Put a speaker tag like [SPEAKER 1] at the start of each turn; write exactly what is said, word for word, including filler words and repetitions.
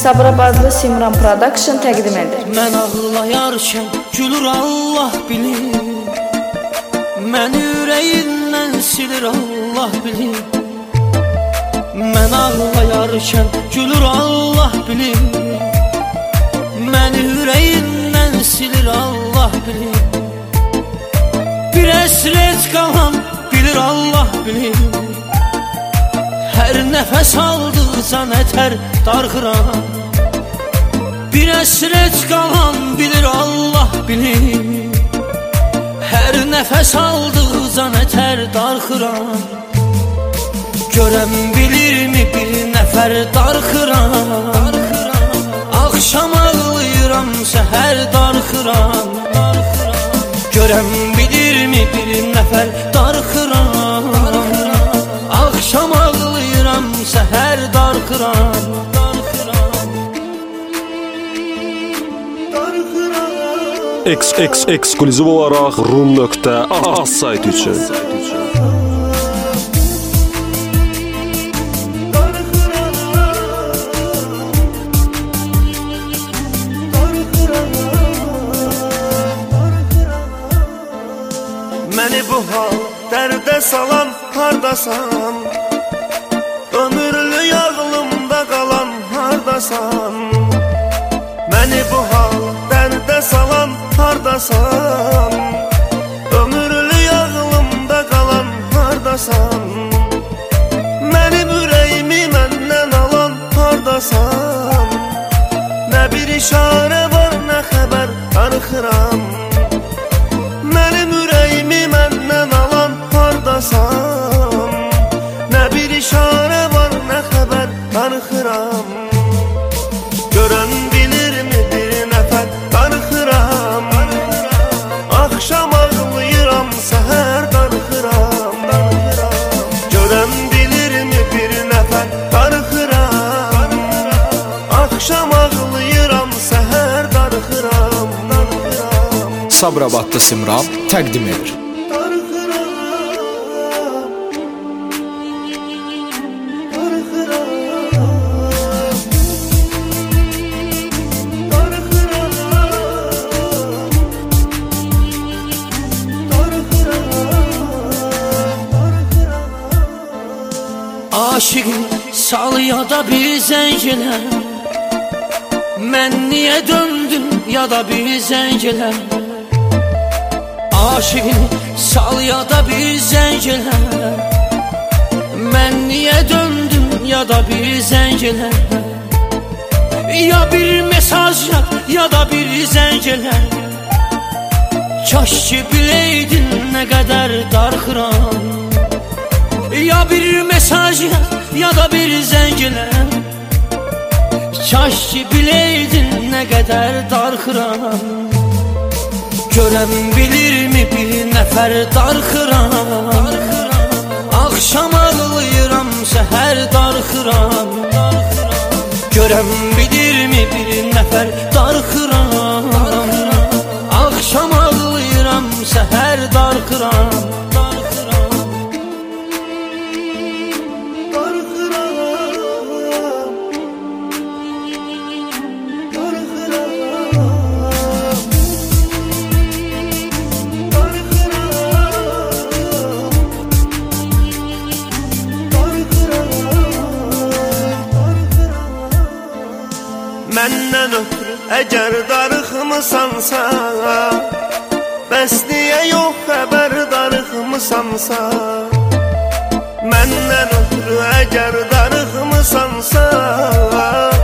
[SPEAKER 1] Sabirabadlı Simran Production təqdim edir.
[SPEAKER 2] Mən ağlayarkən gülür Allah bilir, məni ürəyindən silir Allah bilir. Mən ağlayarkən gülür Allah bilir, məni ürəyindən silir Allah bilir. Bir əsrət qalan bilir Allah bilir, hər nəfəs aldıqca nətər darxıram. Bir əsrət qalan bilir Allah bilir, hər nəfəs aldıqca nətər darxıram. Görəm bilirmi bir nəfər darxıram, axşam ağlayıram, səhər darxıram. Görəm bilirmi bir nəfər darxıram, axşam ağlayıram, səhər darxıram.
[SPEAKER 3] Eks, eks, ekskluziv olaraq rum nöqtə az sayt üçün.
[SPEAKER 4] Məni bu hal dərdə salan hardasan, ömürlü ağlımda qalan hardasan. Məni bu hal dərdə salan hardasan, ömürlü ağlımda qalan hardasan. Mənim ürəyimi məndən alan hardasan, nə bir işarə var, nə xəbər darıxıram. Mənim ürəyimi məndən alan hardasan, nə bir işarə var, nə xəbər darıxıram. Görən bilirmi bir nəfər darıxıram, axşam ağlayıram, səhər darıxıram. Görən bilirmi bir nəfər darıxıram, axşam ağlayıram, səhər darıxıram.
[SPEAKER 5] Sabirabadlı Simran təqdim edir.
[SPEAKER 2] Aşıqım sal ya da bir zəngələ, mən niyə döndüm ya da bir zəngələ. Aşıqım sal ya da bir zəngələ, mən niyə döndüm ya da bir zəngələ. Ya bir mesaj yaz ya da bir zəngələ, kaş ki biləydin nə qədər darxıram. Ya bir mesaj yaz ya da bir zəngələ, kaş ki biləydin nə qədər darxıram. Görəm bilirmi bir nəfər darxıram, axşam ağlayıram, səhər darxıram. Görəm bilirmi bir nəfər darxıram, axşam ağlayıram, səhər darxıram.
[SPEAKER 4] Məndən ötürü əgər darıxmısansa, bəs niyə yox xəbər darıxmısansa. Məndən ötürü əgər darıxmısansa,